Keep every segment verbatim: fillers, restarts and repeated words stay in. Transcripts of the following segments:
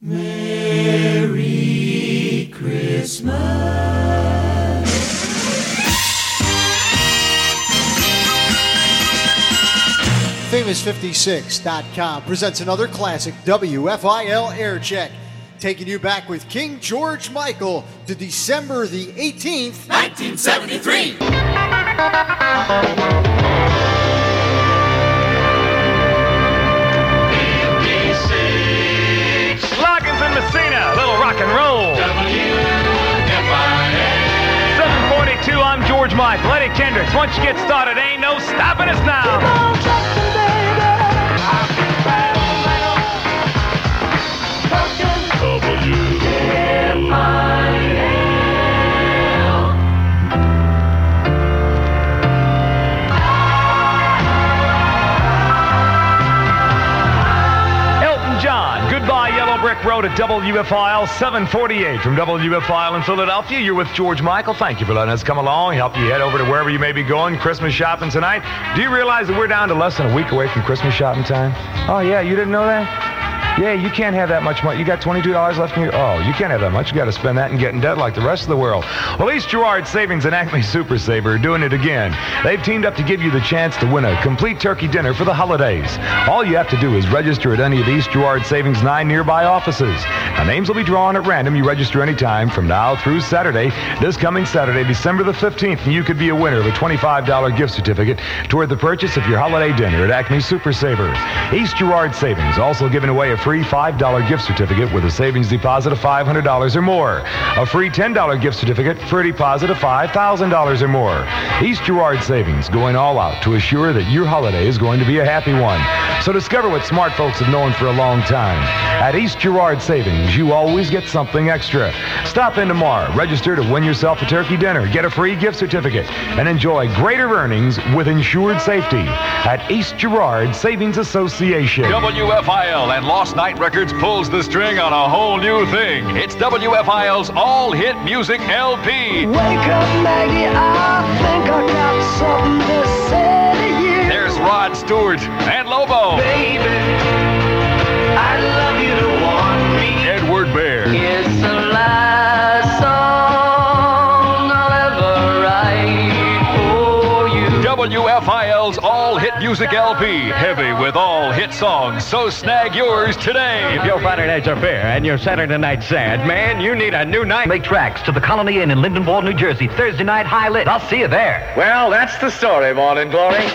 Merry Christmas. Famous fifty-six dot com presents another classic W F I L air check, taking you back with King George Michael to December the eighteenth, nineteen seventy-three. Loggins and Messina, little rock and roll. W F I L. seven forty-two, I'm George Michael. Eddie Kendricks, once you get started, ain't no stopping us now. W F I L. Elton John, Goodbye Yellow Brick Road at W F I L seven forty-eight. From W F I L in Philadelphia, you're with George Michael. Thank you for letting us come along, help you head over to wherever you may be going, Christmas shopping tonight. Do you realize that we're down to less than a week away from Christmas shopping time? Oh, yeah, you didn't know that? Yeah, you can't have that much money. You got twenty-two dollars left in your... Oh, you can't have that much. You got to spend that and get in debt like the rest of the world. Well, East Girard Savings and Acme Super Saver are doing it again. They've teamed up to give you the chance to win a complete turkey dinner for the holidays. All you have to do is register at any of East Girard Savings' nine nearby offices. Now, names will be drawn at random. You register anytime from now through Saturday. This coming Saturday, December the fifteenth, and you could be a winner of a twenty-five dollars gift certificate toward the purchase of your holiday dinner at Acme Super Saver. East Girard Savings also giving away a free five dollars gift certificate with a savings deposit of five hundred dollars or more. A free ten dollars gift certificate for a deposit of five thousand dollars or more. East Girard Savings going all out to assure that your holiday is going to be a happy one. So discover what smart folks have known for a long time. At East Girard Savings, you always get something extra. Stop in tomorrow, register to win yourself a turkey dinner, get a free gift certificate, and enjoy greater earnings with insured safety at East Girard Savings Association. W F I L and Lost Night Records pulls the string on a whole new thing. It's W F I L's all-hit music L P. Wake up, Maggie, I think I got something to say to you. There's Rod Stewart and Lobo. Baby, I'd love you to want me. Edward Bear. It's the last song I'll ever write for you. W F I L's all-hit music L P. Heavy with all hit songs. So snag yours today. If your Friday nights are fair and your Saturday night's sad, man, you need a new night. Make tracks to the Colony Inn in Lindenwold, New Jersey. Thursday night, high lit. I'll see you there. Well, that's the story, Morning Glory.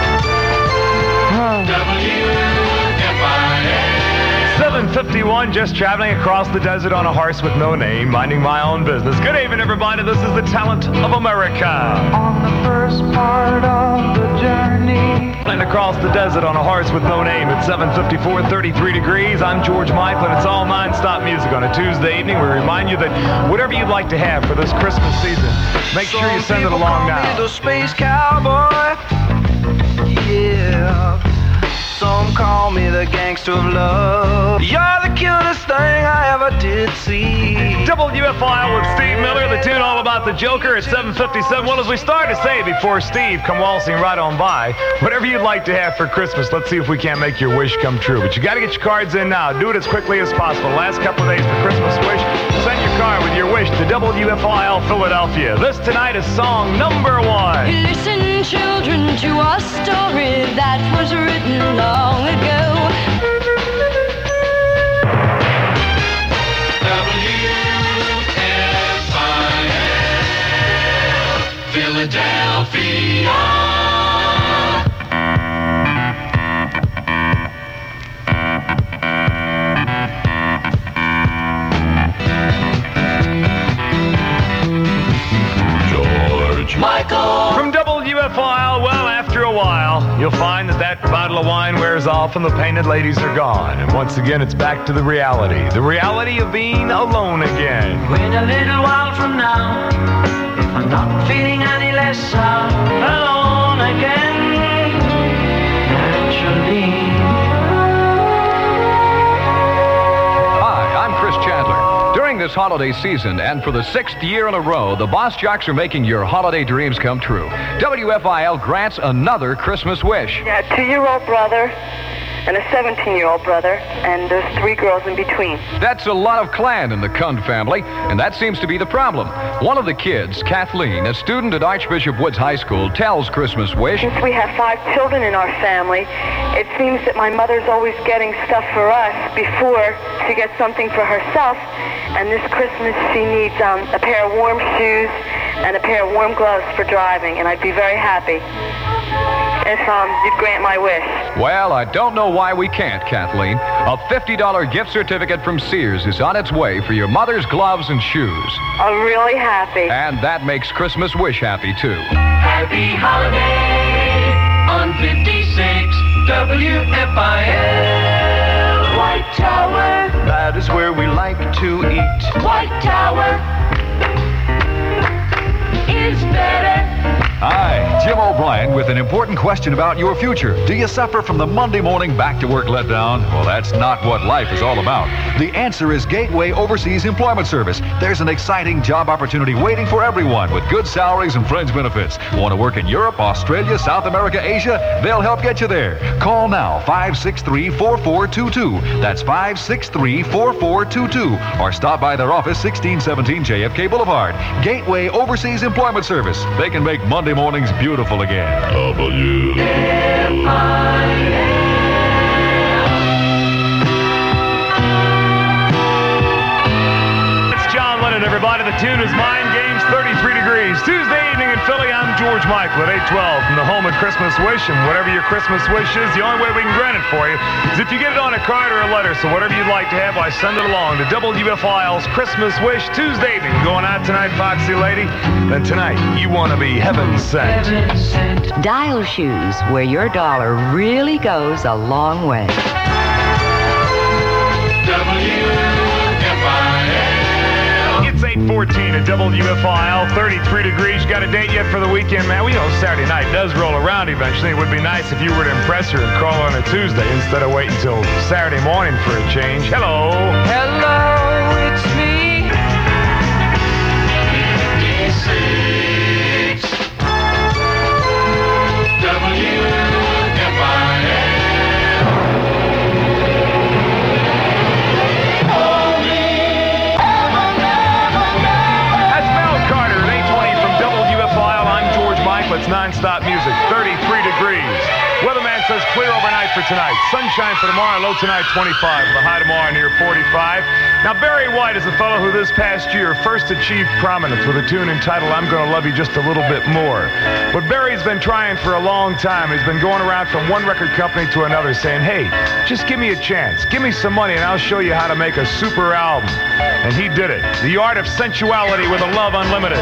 W F I L. seven fifty-one, just traveling across the desert on a horse with no name, minding my own business. Good evening, everybody. This is the Talent of America. On the first part of the journey. And across the desert on a horse with no name at seven fifty-four, thirty-three degrees. I'm George Michael, and it's all non-stop music on a Tuesday evening. We remind you that whatever you'd like to have for this Christmas season, make sure you send it along now. The space cowboy. Yeah. Some call me the gangster of love. You're the cutest thing I ever did see. W F I L with Steve Miller, the tune all about the Joker at seven fifty-seven. Well, as we start to say before Steve come waltzing right on by, whatever you'd like to have for Christmas, let's see if we can't make your wish come true. But you got to get your cards in now. Do it as quickly as possible. Last couple of days for Christmas wish. Send your card with your wish to W F I L Philadelphia. This tonight is song number one. Listen, children, to a story that was written long ago. W F I L Philadelphia. George Michael. From W F I L, well, after a while, you'll find that that bottle of wine wears off and the painted ladies are gone. And once again, it's back to the reality. The reality of being alone again. When a little while from now, if I'm not feeling any less uh, alone again, naturally. Hi, I'm Chris Chandler. During this holiday season and for the sixth year in a row, the Boss Jocks are making your holiday dreams come true. W F I L grants another Christmas wish. Yeah, two-year-old brother and a seventeen-year-old brother, and there's three girls in between. That's a lot of clan in the Kund family, and that seems to be the problem. One of the kids, Kathleen, a student at Archbishop Woods High School, tells Christmas Wish, since we have five children in our family, it seems that my mother's always getting stuff for us before she gets something for herself, and this Christmas she needs um, a pair of warm shoes and a pair of warm gloves for driving, and I'd be very happy if um, you'd grant my wish. Well, I don't know why we can't, Kathleen. A fifty dollars gift certificate from Sears is on its way for your mother's gloves and shoes. I'm really happy. And that makes Christmas Wish happy, too. Happy holiday on fifty-six W F I L. White Tower. That is where we like to eat. White Tower is better. Hi, Jim O'Brien with an important question about your future. Do you suffer from the Monday morning back-to-work letdown? Well, that's not what life is all about. The answer is Gateway Overseas Employment Service. There's an exciting job opportunity waiting for everyone with good salaries and fringe benefits. Want to work in Europe, Australia, South America, Asia? They'll help get you there. Call now, five six three, four four two two. That's five six three, four four two two. Or stop by their office, sixteen seventeen J F K Boulevard. Gateway Overseas Employment Service. They can make Monday mornings beautiful again. W F I L. It's John Lennon, everybody. The tune is Mind Games, thirty-three degrees. Tuesday evening in Philly, I'm George Michael at eight twelve from the home of Christmas Wish. And whatever your Christmas wish is, the only way we can grant it for you is if you get it on a card or a letter. So whatever you'd like to have, I send it along to W F I L's Christmas Wish Tuesday evening. Going out tonight, Foxy Lady. Then tonight, you want to be heaven sent. Dial Shoes, where your dollar really goes a long way. W F I L. It's eight fourteen at W F I L, thirty-three degrees. Got a date yet for the weekend, man? We know Saturday night does roll around eventually. It would be nice if you were to impress her and crawl on a Tuesday instead of waiting until Saturday morning for a change. Hello. Hello, it's me. fifty-six W F I L. That's Mel Carter at eight twenty from W F I L. I'm George Michael. It's nonstop music, thirty-three degrees. Weatherman says clear overnight for tonight. Sunshine for tomorrow, low tonight twenty-five. The high tomorrow near forty-five. Now, Barry White is a fellow who this past year first achieved prominence with a tune entitled I'm Gonna Love You Just a Little Bit More. But Barry's been trying for a long time. He's been going around from one record company to another saying, hey, just give me a chance. Give me some money and I'll show you how to make a super album. And he did it. The Art of Sensuality with a Love Unlimited.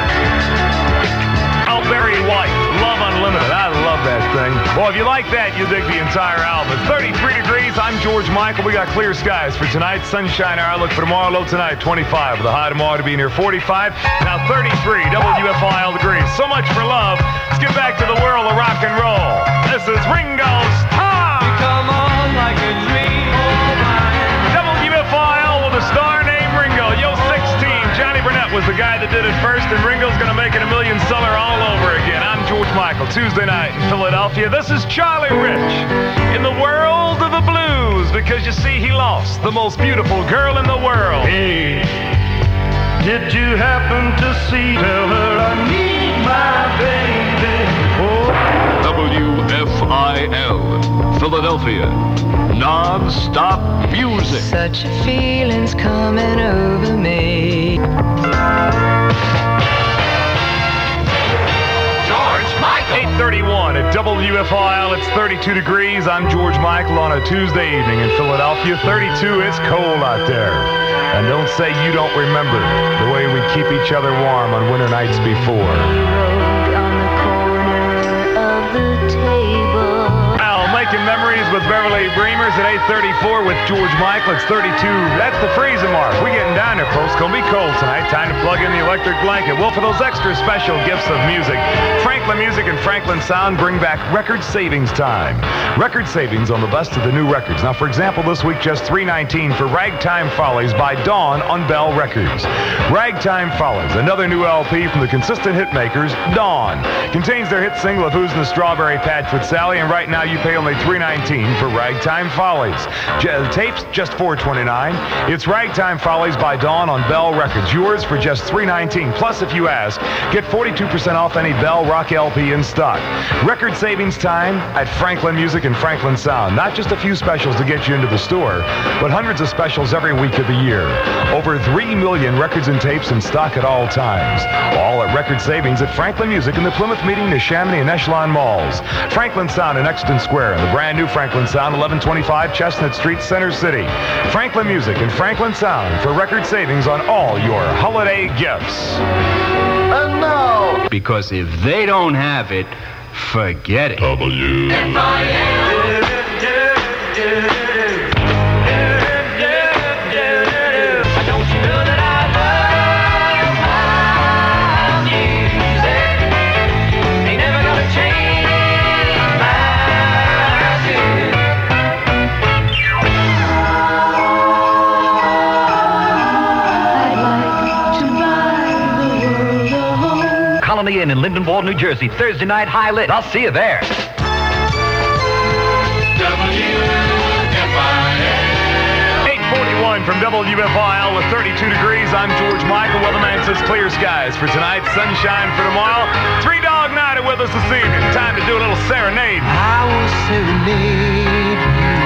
Oh, Barry White, Love Unlimited. I love that thing. Well, if you like that, you dig the entire album. It's thirty-three degrees. I'm George Michael. We got clear skies for tonight. Sunshine, our outlook for tomorrow. Low tonight, twenty-five. With a high tomorrow to be near forty-five. Now thirty-three W F I L degrees. So much for love. Let's get back to the world of rock and roll. This is Ringo's Time. You come on like a dream. W F I L with a star named Ringo. Yo, sixteen. Johnny Burnett was the guy that did it first, and Ringo's going to make it a million seller all over again. I'm George Michael. Tuesday night in Philadelphia. This is Charlie Rich in the world of the blues, because you see, he lost the most beautiful girl in the world. Hey, did you happen to see? Tell her I need my baby. Oh. W F I L, Philadelphia. Non-stop music. Such a feeling's coming over me. George Michael. eight thirty-one at W F I L. It's thirty-two degrees. I'm George Michael on a Tuesday evening in Philadelphia. thirty-two. It's cold out there. And don't say you don't remember the way we keep each other warm on winter nights before. On the corner of the table. Al, making memories with Beverly Breamers at eight thirty-four with George Michael. It's thirty-two. That's the freezing mark. We're getting down there, folks. It's going to be cold tonight. Time to plug in the electric blanket. Well, for those extra special gifts of music, Franklin Music and Franklin Sound bring back record savings time. Record savings on the best of the new records. Now, for example, this week, just three nineteen for Ragtime Follies by Dawn on Bell Records. Ragtime Follies, another new L P from the consistent hit makers, Dawn. Contains their hit single of Who's in the Strawberry Patch with Sally, and right now you pay only three three nineteen for Ragtime Follies. J- tapes just four twenty-nine. It's Ragtime Follies by Dawn on Bell Records. Yours for just three nineteen. Plus, if you ask, get forty-two percent off any Bell Rock L P in stock. Record savings time at Franklin Music and Franklin Sound. Not just a few specials to get you into the store, but hundreds of specials every week of the year. Over three million records and tapes in stock at all times. All at record savings at Franklin Music in the Plymouth Meeting, the Chamonix and Echelon Malls. Franklin Sound in Exton Square and the brand new Franklin Sound, eleven twenty-five Chestnut Street, Center City. Franklin Music and Franklin Sound for record savings on all your holiday gifts. And now, because if they don't have it, forget it. W F I L. Don't you know that I love my music? Ain't never gonna change my tune. I'd like to buy the world a home. Colony Inn in Lindenwold, New Jersey, Thursday night, high lit. I'll see you there. W F I L. eight forty-one from W F I L with thirty-two degrees. I'm George Michael. Weatherman says clear skies for tonight, sunshine for tomorrow. Three Dog Night with us this evening. Time to do a little serenade. I will serenade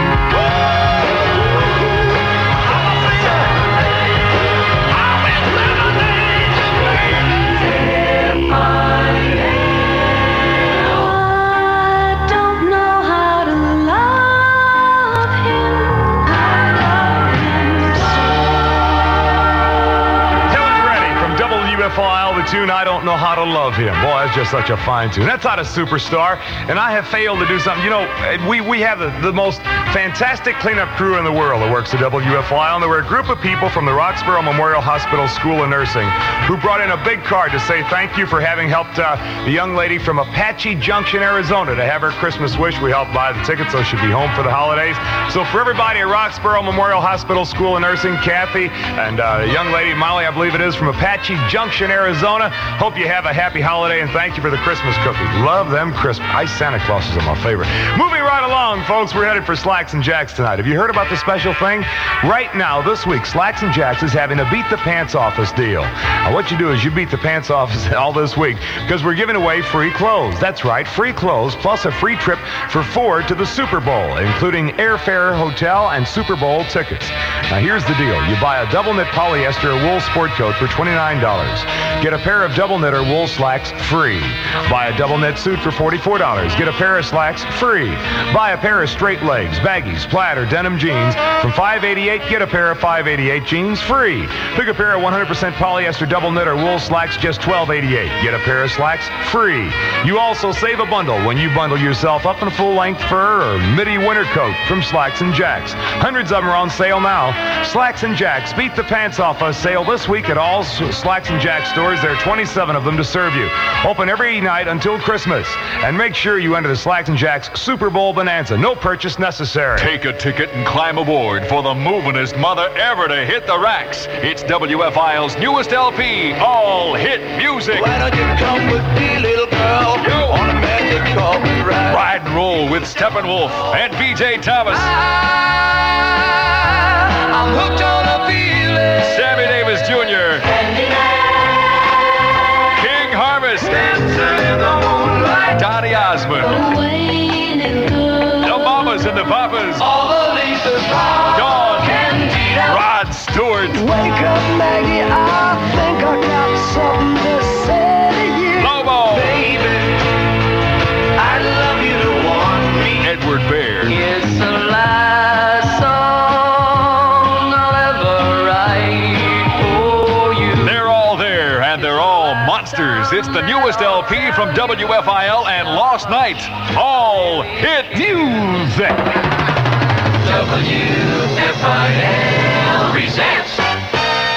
I don't know how to love him. I love him so. Dylan Reddy from W F I L, the tune I Don't Know How to Love Him. Boy, that's just such a fine tune. That's not a superstar, and I have failed to do something. You know, we, we have the, the most fantastic cleanup crew in the world that works at W F I L, and there were a group of people from the Roxborough Memorial Hospital School of Nursing who brought in a big card to say thank you for having helped uh, the young lady from Apache Junction, Arizona, to have her Christmas wish. We helped buy the tickets so she'd be home for the holidays. So for everybody at Roxborough Memorial Hospital School of Nursing, Kathy, and uh, the young lady, Molly, I believe it is, from Apache Junction, Arizona, hope you have a happy holiday, and thank you for the Christmas cookies. Love them crisp. Ice Santa Clauses are my favorite. Moving right along, folks, we're headed for Slacks and Jacks tonight. Have you heard about the special thing? Right now, this week, Slacks and Jacks is having a Beat the Pants Office deal. Now, what you do is you beat the pants office all this week because we're giving away free clothes. That's right, free clothes plus a free trip for four to the Super Bowl, including airfare, hotel, and Super Bowl tickets. Now, here's the deal. You buy a double knit polyester wool sport coat for twenty-nine dollars. Get a pair of double knit or wool slacks free. Buy a double knit suit for forty-four dollars. Get a pair of slacks free. Buy a pair of straight legs, baggies, plaid, or denim jeans from five eighty-eight. Get a pair of five eighty-eight jeans free. Pick a pair of one hundred percent polyester double knit or wool slacks, just twelve eighty-eight. Get a pair of slacks free. You also save a bundle when you bundle yourself up in a full-length fur or midi winter coat from Slacks and Jacks. Hundreds of them are on sale now. Slacks and Jacks, beat the pants off us. Sale this week at all Slacks and Jacks stores. There are twenty-seven of them to serve you. Open every night until Christmas. And make sure you enter the Slacks and Jacks Super Bowl Bonanza. No purchase necessary. Take a ticket and climb aboard for the movingest mother ever to hit the racks. It's W F I L's newest L P, All Hit Music. Why don't you come with me, little girl, on a magic carpet ride? Ride and roll with Steppenwolf and B J Thomas. I'm hooked on a feeling. Sammy Davis Junior King Harvest. Dancing in the moonlight. Donny Osmond. Away, little girl. The Mamas and the Papas. All the Lisa's hot. Dawn. Candida. Rod Stewart. Wake up, Maggie. I think I got something to say to you. Lobo. Baby, I'd love you to want me. Edward Baird. It's a last song I'll ever write for you. They're all there, and they're all monsters. It's the newest L P from W F I L and Lost Night. All Hit Music. W F I L presents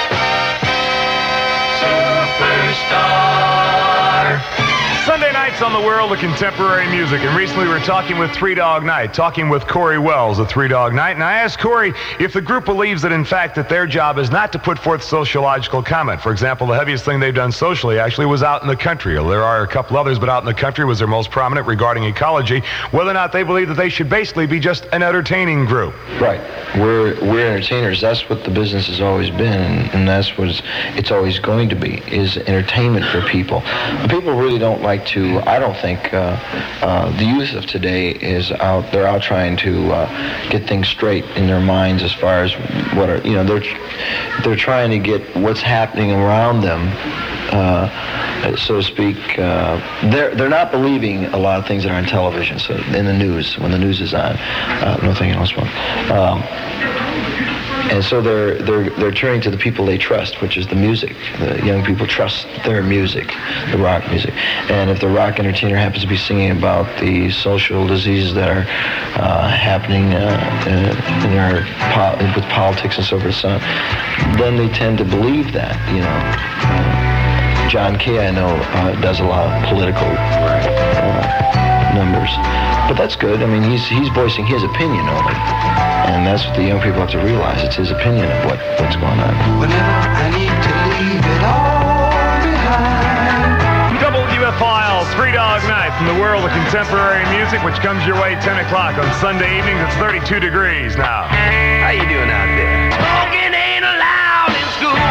Superstar. Sunday nights on the the world of contemporary music, and recently we were talking with Three Dog Night, talking with Corey Wells of Three Dog Night, and I asked Corey if the group believes that, in fact, that their job is not to put forth sociological comment. For example, the heaviest thing they've done socially actually was Out in the Country. There are a couple others, but Out in the Country was their most prominent regarding ecology, whether or not they believe that they should basically be just an entertaining group. Right. We're we're entertainers. That's what the business has always been, and, and that's what it's, it's always going to be, is entertainment for people. But people really don't like to, I don't think, uh, uh, the youth of today is out, they're out trying to uh, get things straight in their minds as far as what are, you know, they're, they're trying to get what's happening around them, uh, so to speak. Uh, they're, they're not believing a lot of things that are on television, so in the news, when the news is on. Uh, no thinking else one. Um, And so they're they're they're turning to the people they trust, which is the music. The young people trust their music, the rock music. And if the rock entertainer happens to be singing about the social diseases that are uh, happening uh, in their po- with politics and so forth, so on, then they tend to believe that. You know, uh, John Kay, I know, uh, does a lot of political uh, numbers, but that's good. I mean, he's he's voicing his opinion only. And that's what the young people have to realize. It's his opinion of what, what's going on. Whenever I need to leave it all behind. W F I L, Three Dog Night from the world of contemporary music, which comes your way ten o'clock on Sunday evenings. It's thirty-two degrees now. How you doing out there? Smoking ain't allowed in school.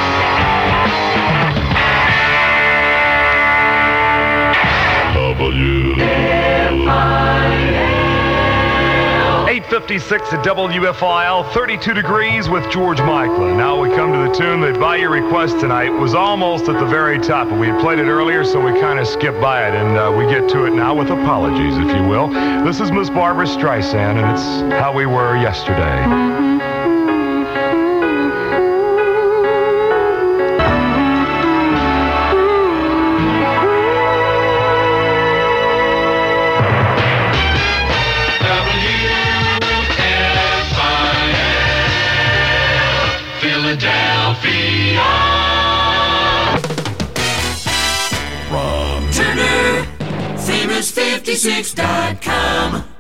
W F I L. eight fifty-six at W F I L, thirty-two degrees with George Michael. Now we come to the tune that, by your request tonight, was almost at the very top. But we had played it earlier, so we kind of skipped by it, and uh, we get to it now with apologies, if you will. This is Miss Barbara Streisand, and it's How We Were Yesterday. Philadelphia. From Turner, famous fifty-six dot com.